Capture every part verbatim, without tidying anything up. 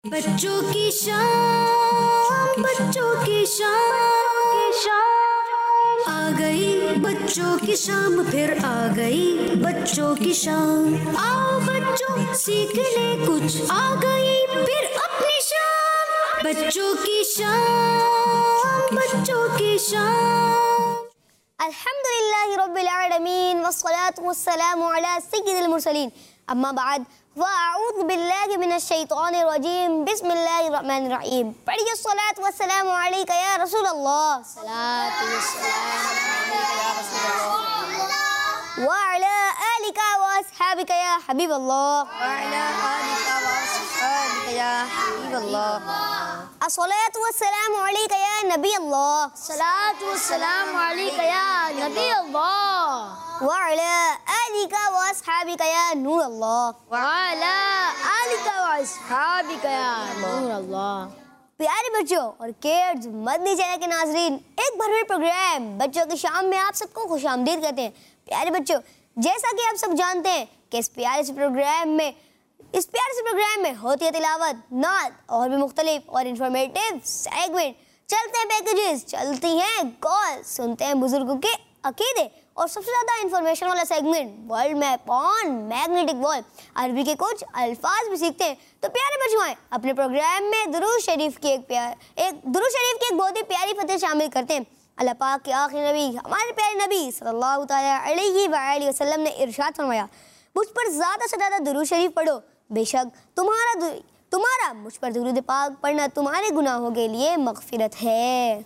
बच्चों की शाम, बच्चों की शाम, आ गई बच्चों की शाम, फिर आ गई बच्चों की शाम। आओ बच्चों सीख ले कुछ, आ गई फिर अपनी शाम। बच्चों की शाम, बच्चों की शाम। अल्हम्दुलिल्लाहि रब्बिल आलमीन वस्सलातु वस्सलामु अला सय्यिदिल मुरसलीन। अम्मा बाद वअऊज़ु बिल्लाहि मिनश शैतानिर रजीम। बिस्मिल्लाहिर रहमानिर रहीम। पढ़िए सलात वस्सलामु अलैका या रसूल अल्लाह। सलात वस्सलामु अलैका या रसूल अल्लाह व अला आलिका व अस्हाबिका या हबीब अल्लाह। व अला आलिका व अस्हाबिका या हबीब अल्लाह। अस्सलातु वस्सलामु अलैका या नबी अल्लाह। सलातु वस्सलामु अलैका या नबी अल्लाह व अला आलिका व अस्हाबिका या नूर अल्लाह। व अला आलिका व अस्हाबिका या नूर अल्लाह। प्यारे बच्चों और किड्स मदनी चैनल के नाजरीन, एक बार फिर प्रोग्राम बच्चों की शाम में आप सबको खुशामदीद कहते हैं। प्यारे बच्चों, जैसा कि आप सब जानते हैं कि इस प्यारे से प्रोग्राम में इस प्यारे से प्रोग्राम में होती है तिलावत, नात और भी मुख्तलिफ और इंफॉर्मेटिव सेगमेंट। चलते हैं पैकेजेस, चलती हैं कॉल, सुनते हैं बुजुर्गों के अकीदे और सबसे ज़्यादा इंफॉर्मेशन वाला segment world map on magnetic wall. अरबी के कुछ अल्फाज भी सीखते हैं। तो प्यारे बच्चों आए अपने प्रोग्राम में दुरूद शरीफ की एक प्यार एक दुरूद शरीफ की एक बहुत ही प्यारी फतेह शामिल करते हैं। अल्लाह पाक के आखिरी नबी हमारे प्यारे नबी सल्लल्लाहु तआला अलैहि वआलिहि वसल्लम ने इरशाद फरमाया, मुझ पर ज़्यादा से ज़्यादा दुरूद शरीफ पढ़ो, बेशक तुम्हारा तुम्हारा मुझ पर दुरूद पाक पढ़ना तुम्हारे गुनाहों के लिए मग़फ़िरत है।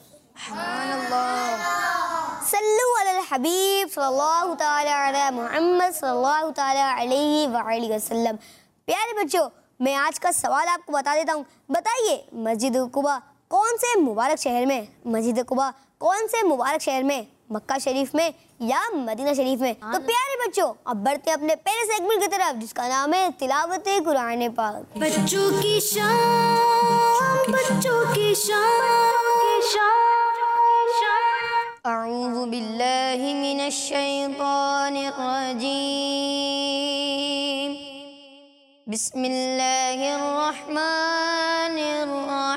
सल्लु अलल हबीब सल्लल्लाहु तआला अला मुहम्मद सल्लल्लाहु तआला अलैहि वआलिहि वसल्लम। प्यारे बच्चों, मैं आज का सवाल आपको बता देता हूँ। बताइए, मस्जिद कुबा कौन से मुबारक शहर में मस्जिद कुबा कौन से मुबारक शहर में, मक्का शरीफ में या मदीना शरीफ में? तो प्यारे बच्चों, अब बढ़ते अपने पहले सेगमेंट की तरफ जिसका नाम है तिलावत कुरान पाक। बच्चों की शाम, बच्चों की शाम। अऊज़ु बिल्लाहि मिनश शैतानिर रजीम। बिस्मिल्लाहिर रहमानिर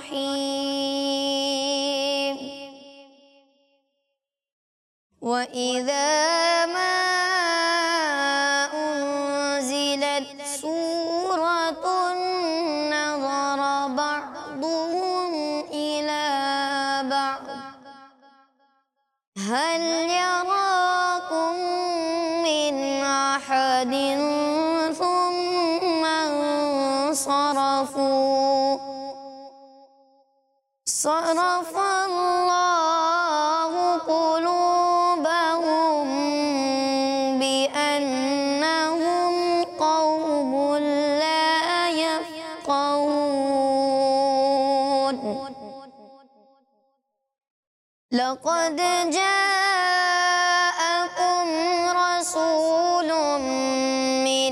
रहीम। व इज़ा मा उन्ज़िलत सूरतुन नज़रा बअदुहुम इला बअद हल यराकुम मिन अहदिन सुम्मा सरफू सरफ़ल्लाहु क़ुलूबहुम बिअन्नहुम क़ौमुन ला यफ़क़हून। लक़द जाअकुम रसूलुम मिन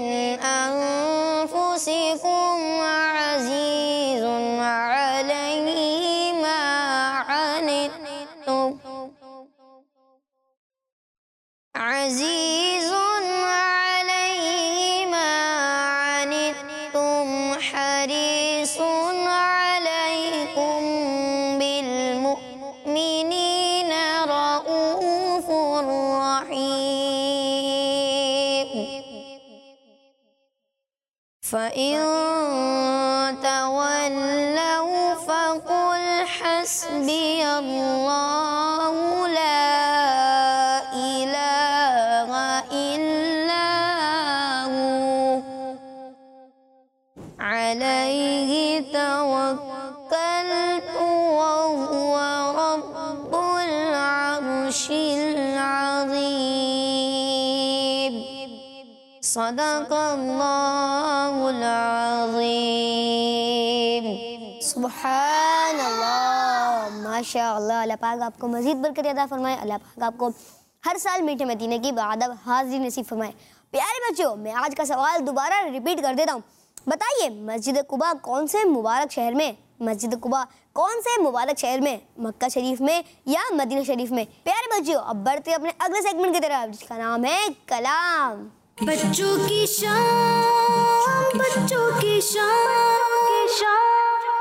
अनफुसिकुम अज़ीज़ुन अलैहि मा अनित्तुम अज़ीज़ुन अलैहि मा अनित्तुम हरीसुन अलैकुम बिल मुमिनीना रऊफ़ुर रहीम। फ़इन तवल्लौ फ़क़ुल हस्बियल्लाहु ला इलाहा इल्ला हु अलैहि तवक्कलतु व हुवा रब्बुल अर्शिल अज़ीम। सदक़ल्लाहुल अज़ीम। सुभान अल्लाह, माशा अल्लाह। अल्लाह पाक आपको मज़ीद बरकत अता फरमाए। अल्लाह पाक आपको हर साल मीठे मदीने की बादब हाज़िरी नसीब फरमाए। प्यारे बच्चों, मैं आज का सवाल दोबारा रिपीट कर देता हूँ। बताइए, मस्जिद कुबा कौन से मुबारक शहर में मस्जिद कुबा कौन से मुबारक शहर में, मक्का शरीफ में या मदीना शरीफ में? प्यारे बच्चों, अब बढ़ते अपने अगले सेगमेंट की तरफ जिसका नाम है कलाम। बच्चों की शाम, बच्चों की शाम।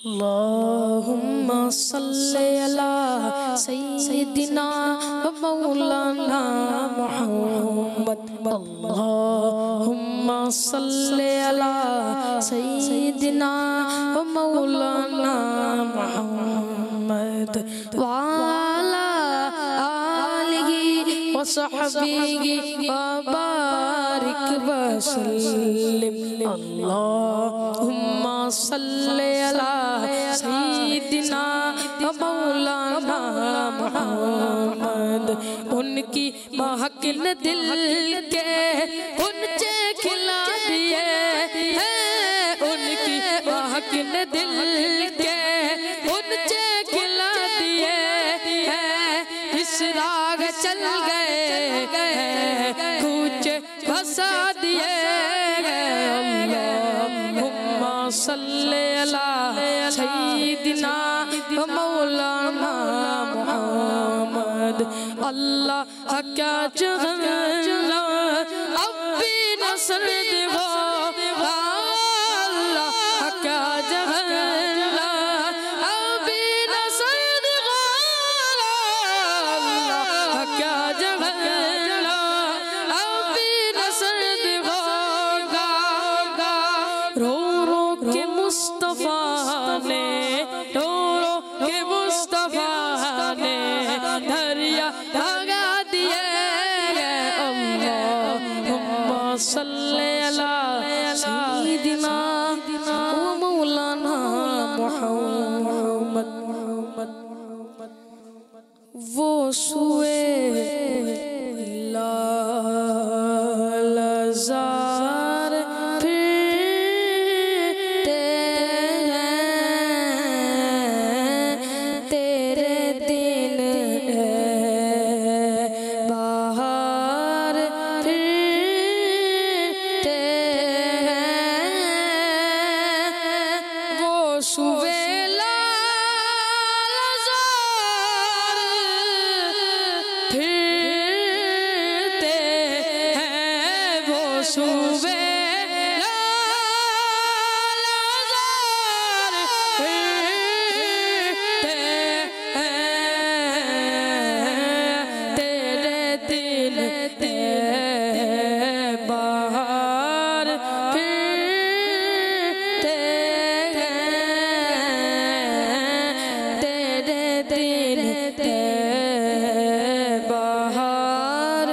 अल्लाहुम्मा सल्ले अला सय्यिदिना व मौलाना मुहम्मद। अल्लाहुम्मा सल्ले अला सय्यिदिना व मौलाना मुहम्मद व अला आलिहि व सहबिहि व बारिक व सल्लिम। अल्लाहुम्मा सल्ले अला सय्यिदिना व मौलाना मुहम्मद। उनकी महक ने दिल के कुंजे खिला दिए हैं, उनकी महक ने दिल के कुंजे खिला दिए हैं। इस राग चल गए कुछ फंसा दिए। अल्लाहुम्मा सल्ले अला सय्यिदिना व मौलाना मुहम्मद। अल्लाह क्या जगला अब भी न सर्द हो, अल्लाह क्या जगला अब भी न सर्द हो, अल्लाह क्या जगला अब भी न सर्द होगा। रो रो के मुस्तफा ने, रो रो के मुस्तफा ने दरिया भगा दिए। अल्लाहुम्मा सल्ले अला सय्यिदिना व मौलाना मुहम्मद। वो सुए लालजार फिरते हैं, तेरे दिन बाहर फिरते हैं। वो सुबह लालजार फिरते हैं, वो सुबह लालजार फिरते हैं, तेरे दिल ते बाहर फिरते हैं, तेरे दिल ते बाहर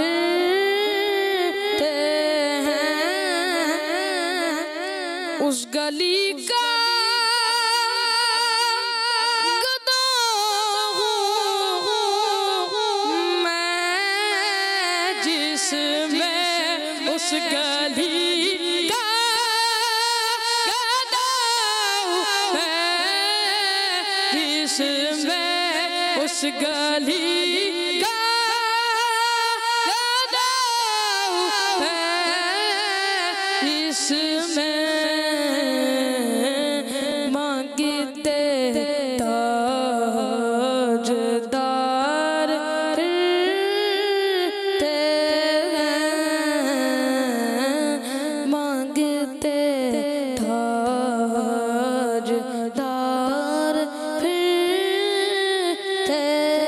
फिरते हैं। उस गली का गदा हूँ मैं, जिसमें उस गली का गदा हूँ मैं, जिसमें उस गली का गदा हूँ मैं, इसमें मांगते ताजदार फिरते हैं, मांगते ताजदार फिरते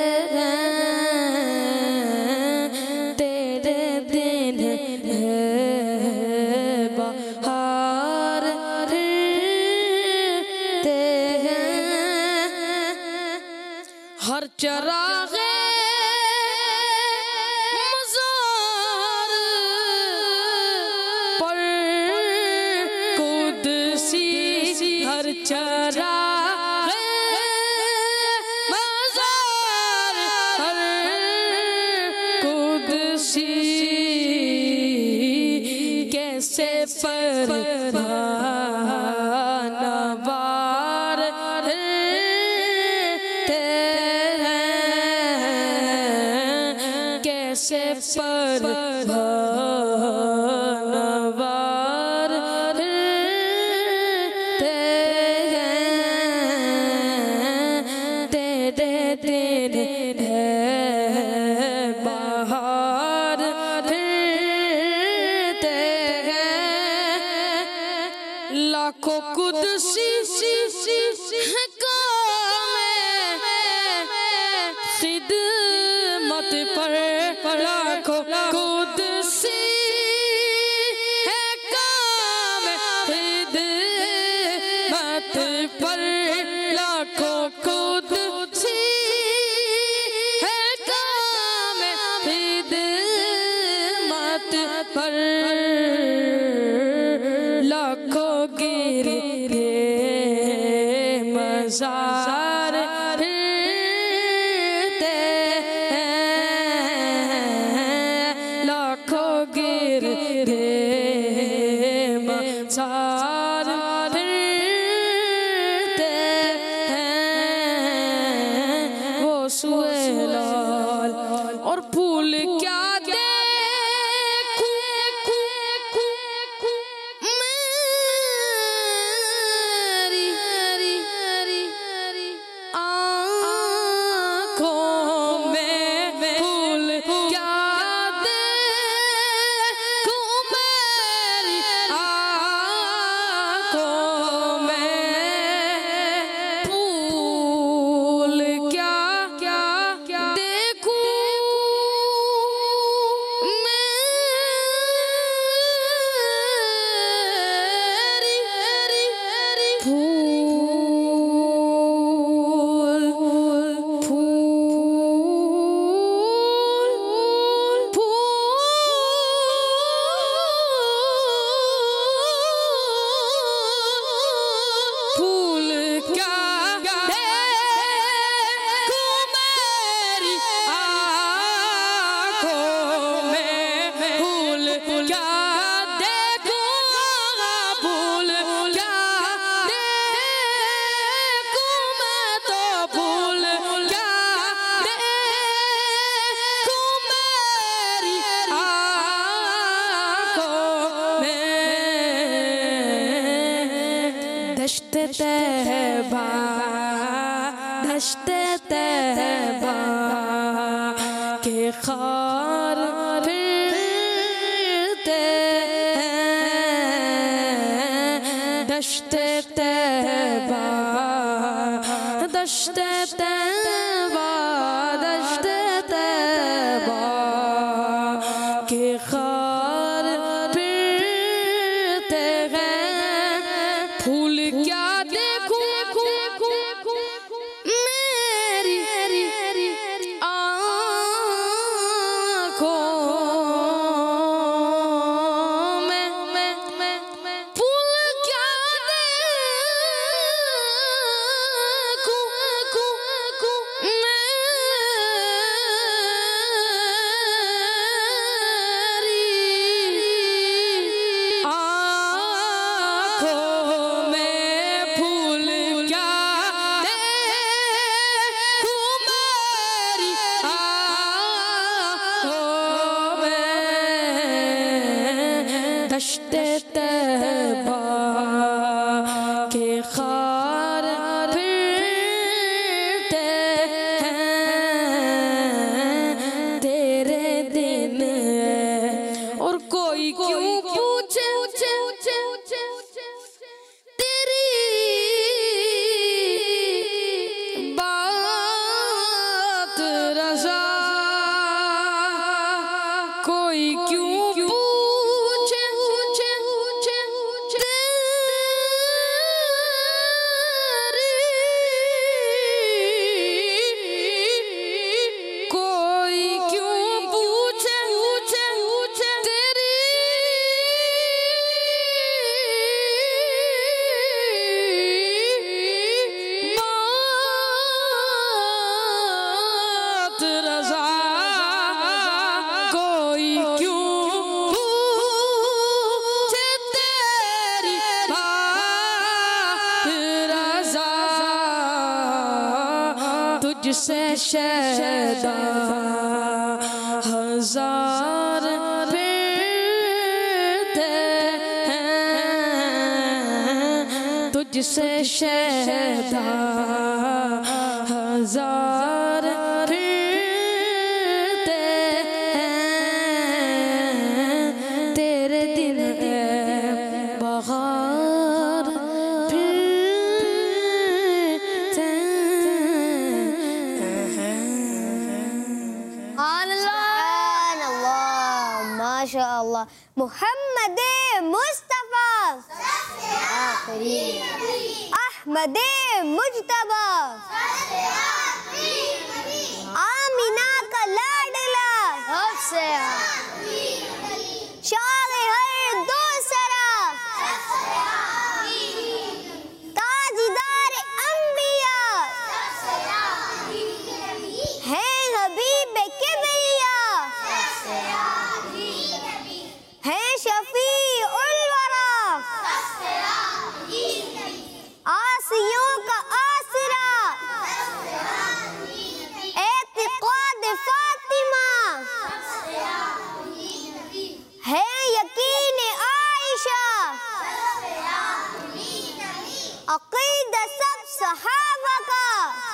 हैं, तेरे दिन बाहर फिरते हैं। हर चरागे मज़ार पर कुदसी, हर चरागे मज़ार पर कुदसी, कैसे परवाना वार फिरते हैं, कैसे परवाना वार फिरते हैं। कुदसी है काम खिदमत पर लाखों कुदसी है काम खिदमत पर लाखों कुदसी है काम खिदमत पर लाखों गिरते मज़ार फिरते हैं लाखों गिरते मज़ार फिरते हैं वो सुहेलाल और फूल क्या दश्त तैबा दश्त तैबा के खार फिरते हैं दश्त तैबा दश्त तैबा दश्त तैबा के खार फिरते हैं फूल क्या देखूं मेरी आँखों में फूल क्या देखूं मेरी आँखों में फूल क्या देखूं मेरी आँखों में दश्त तैबा के खार फिरते हैं तेरे दिन और कोई क्यों पूछे तेरी बात रज़ा कोई क्यों पूछे तेरी कोई क्यों पूछे तेरी बात रज़ा कोई क्यों पूछे तेरी बात रज़ा तुझसे शैदा हजार फिरते हैं तुझसे शैदा हजार फिरते हैं तेरे दिल बहार फिर माशाअल्लाह। मोहम्मद मुस्तफा अहमद मुज्तबा आमिना का लाडला सबसे शाह हर दूसरा ताजदार अंबिया है हबीब किबरिया है शफी उल वरा आसियों का आसरा एतिक़ाद फातिमा है यकीन आयशा अक़ीदा सब सहाबा का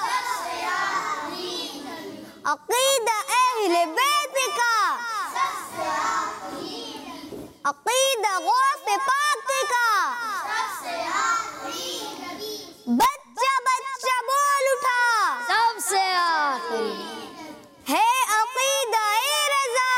अक़ीदा अहले बैत का अक़ीदा गौस पाक का बच्चा बच्चा बोल उठा सबसे आखिरी है अक़ीदा रज़ा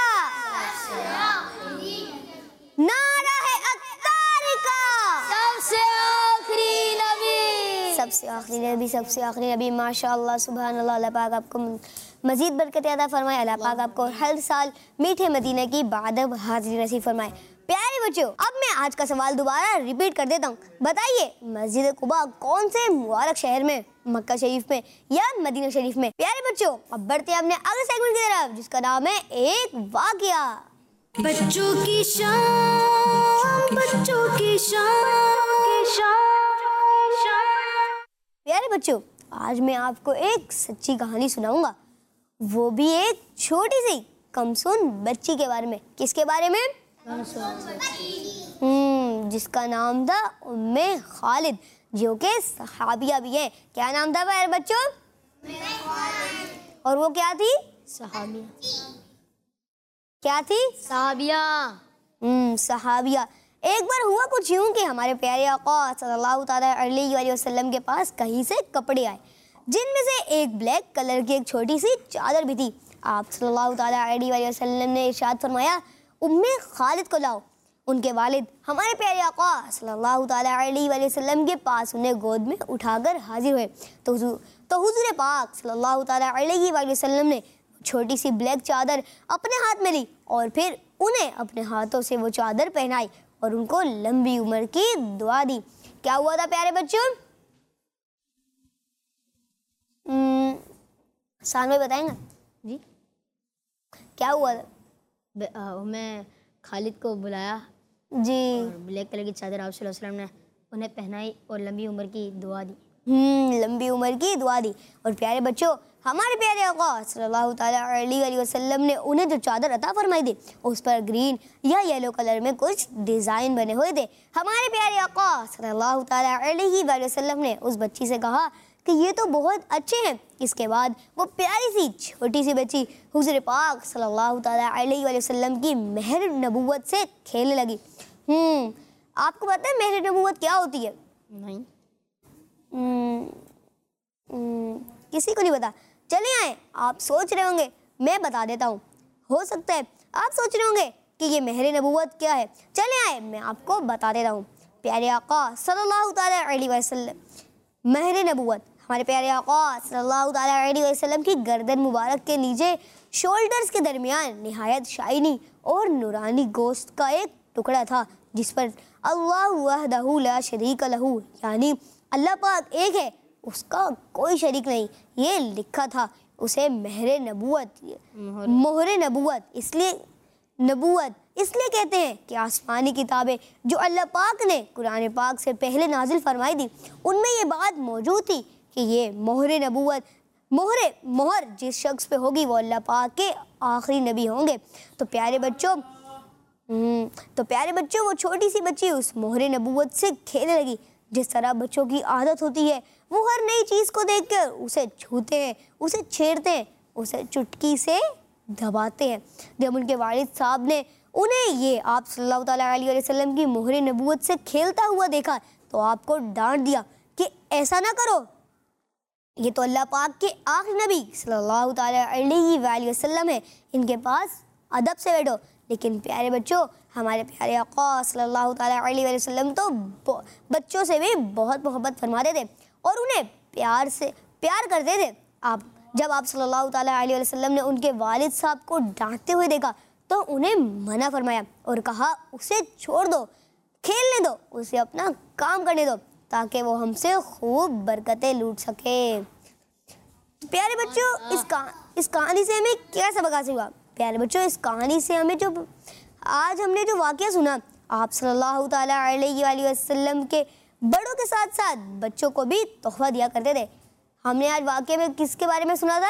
नारा है अत्तार का सबसे आखिरी नबी सबसे आखिरी नबी सबसे आखिरी नबी माशाअल्लाह सुभान अल्लाह। अल्लाह पाक आपको मजीद बरकत अता फरमाए। अल्लाह पाक आपको हर साल मीठे मदीने की बादब हाजिरी नसीब फरमाए। प्यारे बच्चों, अब मैं आज का सवाल दोबारा रिपीट कर देता हूँ। बताइए मस्जिद कुबा कौन से मुबारक शहर में, मक्का शरीफ में या मदीना शरीफ में? प्यारे बच्चों, अब बढ़ते हैं अपने अगले सेगमेंट की तरफ जिसका नाम है एक वाकया। बच्चों की शान, बच्चों की शान। प्यारे बच्चों, आज मैं आपको एक सच्ची कहानी सुनाऊंगा, वो भी एक छोटी सी कमसुन बच्ची के बारे में। किसके बारे में? हम्म जिसका नाम था उम्मे खालिद, जो के सहाबिया भी हैं। क्या नाम था प्यारे बच्चों? और वो क्या थी? सहाबिया। क्या थी? सहाबिया। हम्म सहाबिया। एक बार हुआ कुछ यूं कि हमारे प्यारे आका सल्लल्लाहु ताला अलैहि वसल्लम के पास कहीं से कपड़े आए, जिनमें से एक ब्लैक कलर की एक छोटी सी चादर भी थी। आप सल्लल्लाहु ताला अलैहि वसल्लम ने इरशाद फरमाया, उम्मे खालिद को लाओ। उनके वालिद हमारे प्यारे आका सल्लल्लाहु ताला अलैहि वसल्लम के पास उन्हें गोद में उठाकर हाजिर हुए तो हुजूर तो हुजूर पाक सल्लल्लाहु ताला अलैहि वसल्लम ने छोटी सी ब्लैक चादर अपने हाथ में ली और फिर उन्हें अपने हाथों से वो चादर पहनाई और उनको लंबी उम्र की दुआ दी। क्या हुआ था प्यारे बच्चों? सान भाई बताएंगे जी क्या हुआ था? मैं खालिद को बुलाया जी और ब्लैक कलर की चादर आप सल्लल्लाहु अलैहि वसल्लम ने उन्हें पहनाई और लंबी उम्र की दुआ दी। हम्म लंबी उम्र की दुआ दी। और प्यारे बच्चों, हमारे प्यारे आका सल्लल्लाहु ताला अलैहि वसल्लम ने उन्हें जो चादर अता फरमाई थी उस पर ग्रीन या येलो कलर में कुछ डिज़ाइन बने हुए थे। हमारे प्यारे आका सल्लल्लाहु ताला अलैहि वसल्लम ने उस बच्ची से कहा कि ये तो बहुत अच्छे हैं। इसके बाद वो प्यारी सी छोटी सी बच्ची हुज़ूर पाक सल्लल्लाहु ताला अलैहि वसल्लम की महर नबूवत से खेलने लगी। हम्म आपको पता है महर नबूवत क्या होती है? नहीं। हम्म किसी को नहीं पता? चलिए आए, आप सोच रहे होंगे, मैं बता देता हूँ। हो सकता है आप सोच रहे होंगे कि ये महर नबूवत क्या है। चलिए आए, मैं आपको बता देता हूँ। प्यारे आका सल्लल्लाहु ताला अलैहि वसल्लम, महर नबूवत हमारे प्यारे आका सल्लल्लाहु ताला अलैहि वसल्लम की गर्दन मुबारक के नीचे शोल्डर्स के दरमियान निहायत शाइनी और नूरानी गोश्त का एक टुकड़ा था, जिस पर अल्लाहु वहदहु ला शरीक लहू, यानी अल्लाह पाक एक है, उसका कोई शरीक नहीं, ये लिखा था। उसे महर नबूवत, मोहर नबूवत इसलिए नबूवत इसलिए कहते हैं कि आसमानी किताबें जो अल्लाह पाक ने कुरान पाक से पहले नाजिल फरमाई थी, उनमें ये बात मौजूद थी कि ये मोहर नबूवत, मोहर मोहर जिस शख्स पे होगी वो अल्लाह पाक के आखिरी नबी होंगे। तो प्यारे बच्चों तो प्यारे बच्चों वो छोटी सी बच्ची उस मोहर नबूवत से खेलने लगी। जिस तरह बच्चों की आदत होती है, वो हर नई चीज़ को देखकर उसे छूते हैं, उसे छेड़ते हैं, उसे चुटकी से दबाते हैं। जब उनके वालिद साहब ने उन्हें ये आप सल्लल्लाहु ताला अलैहि वसल्लम की मोहर नबूवत से खेलता हुआ देखा तो आपको डांट दिया कि ऐसा ना करो, ये तो अल्लाह पाक के आखिरी नबी सल्लल्लाहु ताला अलैहि वसल्लम है, इनके पास अदब से बैठो। लेकिन प्यारे बच्चों, हमारे प्यारे आका सल्लल्लाहु ताला अलैहि वसल्लम तो बच्चों से भी बहुत मोहब्बत फरमाते थे और उन्हें प्यार से प्यार करते थे। आप जब आप सल्लल्लाहु ताला अलैहि वसल्लम ने उनके वालिद साहब को डांटते हुए देखा तो उन्हें मना फरमाया और कहा, उसे छोड़ दो, खेलने दो, उसे अपना काम करने दो ताकि वो हमसे खूब बरकतें लूट सके। प्यारे बच्चों, इस कहा इस कहानी से हमें क्या सबक हासिल हुआ? प्यारे बच्चों, इस कहानी से हमें जो आज हमने जो वाक़या सुना, आप सल्लल्लाहु ताला अलैहि वसल्लम के बड़ों के साथ साथ बच्चों को भी तोहफा दिया करते थे। हमने आज वाक़ये में किसके बारे में सुना था?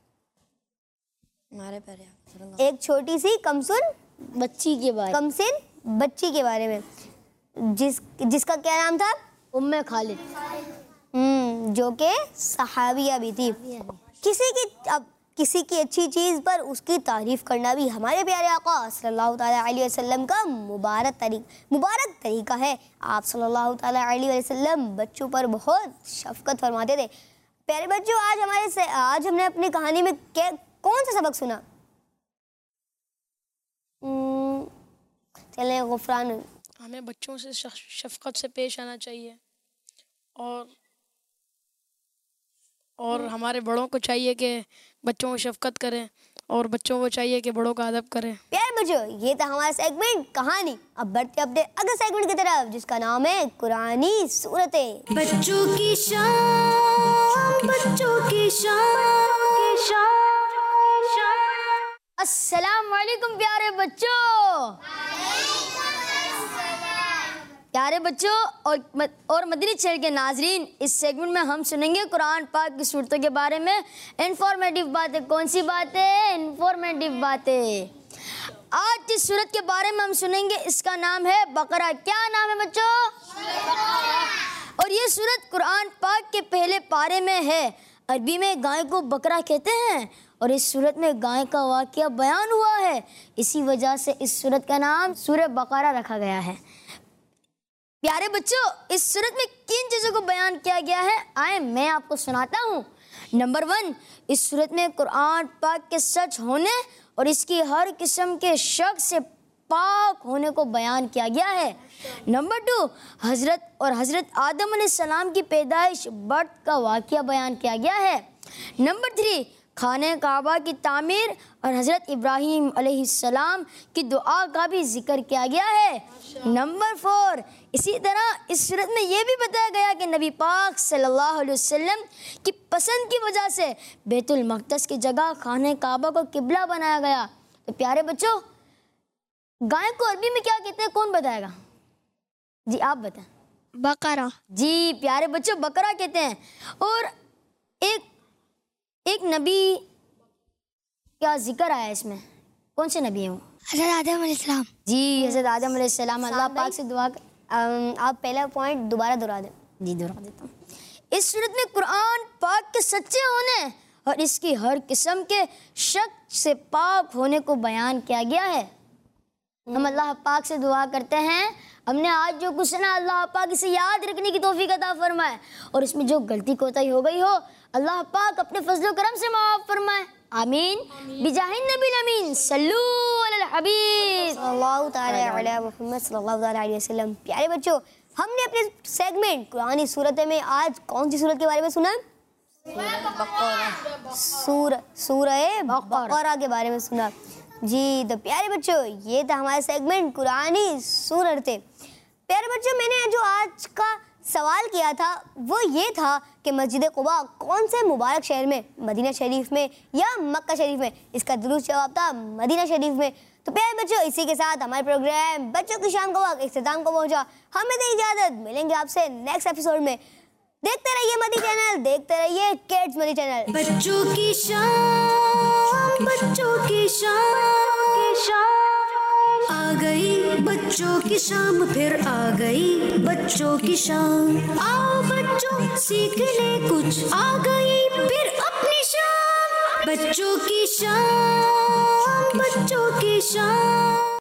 हमारे प्यारे एक छोटी सी कमसुन बच्ची के बारे कमसिन बच्ची के बारे में, जिस जिसका क्या नाम था? उम्मे खालिद, हम्म जो कि सहाबिया भी थी। किसी की अब किसी की अच्छी चीज़ पर उसकी तारीफ़ करना भी हमारे प्यारे आका सल्लल्लाहु ताला अलैहि वसल्लम का मुबारक तरीक मुबारक तरीका है। आप सल्लल्लाहु ताला अलैहि वसल्लम बच्चों पर बहुत शफ़क़त फरमाते थे। प्यारे बच्चों, आज हमारे से आज हमने अपनी कहानी में क्या कौन सा सबक सुना? चले गुफरान, हमें बच्चों से शफ़क़त से पेश आना चाहिए और और हमारे बड़ों को चाहिए कि बच्चों को शफ़क़त करें और बच्चों को चाहिए कि बड़ों का अदब करें। प्यारे बच्चों, ये था हमारा सेगमेंट कहानी। अब बढ़ते अपने अगले सेगमेंट की तरफ, जिसका नाम है कुरानी सूरतें। बच्चों की शान, बच्चों की शान। अस्सलाम वालेकुम प्यारे बच्चों। प्यारे बच्चों और मद, और मदनी चैनल के नाजरीन, इस सेगमेंट में हम सुनेंगे कुरान पाक की सूरतों के बारे में इंफॉर्मेटिव बातें। कौन सी बातें? इंफॉर्मेटिव बातें। आज जिस सूरत के बारे में हम सुनेंगे इसका नाम है बकरा। क्या नाम है बच्चों? और ये सूरत कुरान पाक के पहले पारे में है। अरबी में गाय को बकरा कहते हैं और इस सूरत में गाय का वाक़या बयान हुआ है। इसी वजह से इस सूरत का नाम सूरह बकरा रखा गया है। प्यारे बच्चों, इस सूरत में किन चीज़ों को बयान किया गया है, आए मैं आपको सुनाता हूँ। नंबर वन, इस सूरत में कुरान पाक के सच होने और इसकी हर किस्म के शक से पाक होने को बयान किया गया है। नंबर टू, हज़रत और हज़रत आदम अलैहिस्सलाम की पैदाइश बर्थ का वाक़या बयान किया गया है। नंबर थ्री, खाने काबा की तामीर और हज़रत इब्राहीम अलैहिस्सलाम की दुआ का भी जिक्र किया गया है। नंबर फोर, इसी तरह इस सूरत में ये भी बताया गया कि नबी पाक सल्लल्लाहु अलैहि वसल्लम की पसंद की वजह से बैतुल मक़दस की जगह खाने काबा को किबला बनाया गया। तो प्यारे बच्चों, गाय को अरबी में क्या कहते हैं, कौन बताएगा? जी आप बताएं। बकरा। जी प्यारे बच्चों, बकरा कहते हैं। और एक एक नबी क्या जिक्र आया इसमें, कौन से नबी हैं वो? हज़रत आदम अलैहिस्सलाम। जी हज़रत आदम अलैहिस्सलाम। अल्लाह पाक से दुआ कर, आप पहला पॉइंट दोबारा दोहरा दें। जी दोहरा देता हूँ। इस सूरत में कुरान पाक के सच्चे होने और इसकी हर किस्म के शक से पाक होने को बयान किया गया है। हम अल्लाह पाक से दुआ करते हैं हमने आज जो कुछ सुना अल्लाह पाक इसे याद रखने की तौफीक अता फरमाए और इसमें जो गलती कोताही हो गई हो अल्लाह पाक अपने फजल करम से माफ़ फरमाए। आमीन बिजाहिन नबी अमीन सल्लू अलल हबीब सल्लल्लाहु ताला अला मुहम्मद सल्लल्लाहु ताला अलैहि वसल्लम। प्यारे बच्चों, हमने अपने सेगमेंट कुरानी सूरतें में आज कौन सी सूरत के बारे में सुना? सूर सूरह बकरा के बारे में सुना। जी तो प्यारे बच्चों, ये था हमारा सेगमेंट कुरानी सूरतें। प्यारे बच्चों, मैंने जो आज का सवाल किया था वो ये था कि मस्जिद कुबा कौन से मुबारक शहर में, मदीना शरीफ में या मक्का शरीफ में? इसका दुरुस्त जवाब था मदीना शरीफ में। तो प्यारे बच्चों, इसी के साथ हमारे प्रोग्राम बच्चों की शाम का वक्त इख्तिताम को पहुंचा। हमें तो इजाज़त, मिलेंगे आपसे नेक्स्ट एपिसोड में। देखते रहिए मदी चैनल, देखते रहिए किड्स मदी चैनल। बच्चों की शान, बच्चों की शान, आ गई बच्चों की शाम, फिर आ गई बच्चों की शाम। आओ बच्चों सीख ले कुछ, आ गई फिर अपनी शाम। बच्चों की शान, बच्चों की शान।